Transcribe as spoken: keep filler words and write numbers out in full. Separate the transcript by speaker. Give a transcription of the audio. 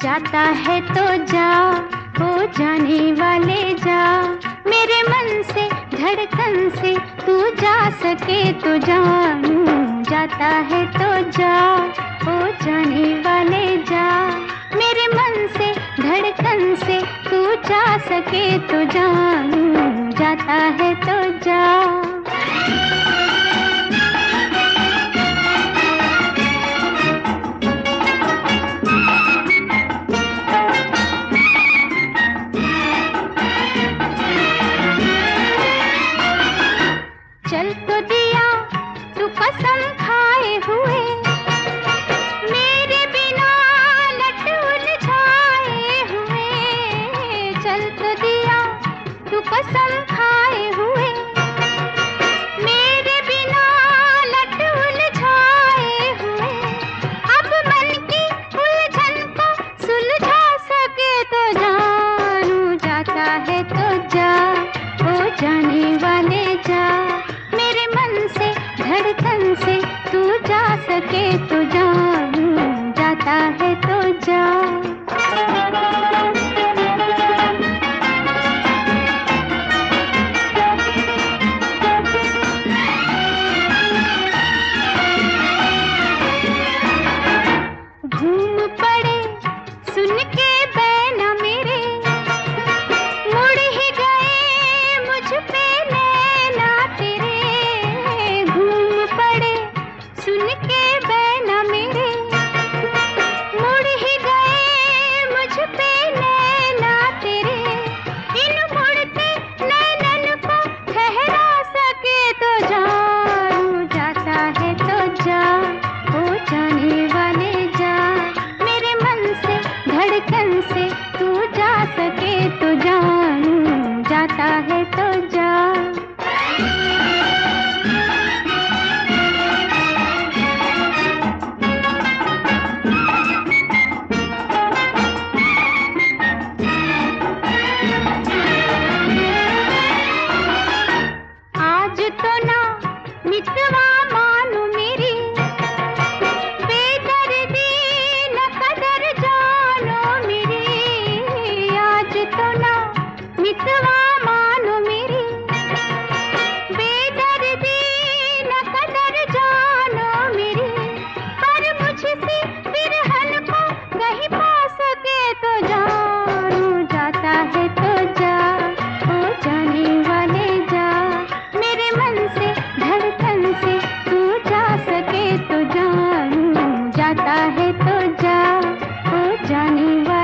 Speaker 1: जाता है तो जा, हो जाने वाले जा, मेरे मन से धड़कन से तू जा सके तो जानू। जाता है तो जा, हो जाने वाले जा, मेरे मन से धड़कन से तू जा सके तो जानू। जाता है तो जा। चल तो दिया तू कसम खाए हुए, मेरे बिना लट उलझाए हुए। चल तो दिया तू कसम खाए हुए, मेरे बिना लट उलझाए हुए। अब मन की उलझन को सुलझा सके तो जानू। जाता है तो जा, हो जाने वाले जा, मेरे मन से धड़कन से तू जा सके तो जानू। जाता है तो जा। घूम पड़े सुन के बैना मेरे, मुड़ ही गए मुझ पे नैना तेरे। घूम पड़े सुन के बैना मेरे, मुड़ ही गए मुझ पे नैना तेरे। इन मुड़ते नैनन को ठहरा सके तो जानू। जाता है तो जा, हो जाने वाले जा, मेरे मन से धड़कन से तू जा सके तो जानू। जाता है तो जा। आज तो ना मितवा मानो मेरी, बेदर्दी न कदर जानो मेरी। आज तो ना मितवा मानो मेरी, बेदर्दी न कदर जानो मेरी। पर मुझसे बिरहन को कहीं पा सके तो जानू। जाता है तो जा, हो जाने वाले जा, मेरे मन से धड़कन से तू जा सके तो जानू। जाता है तो जा, हो जाने वाले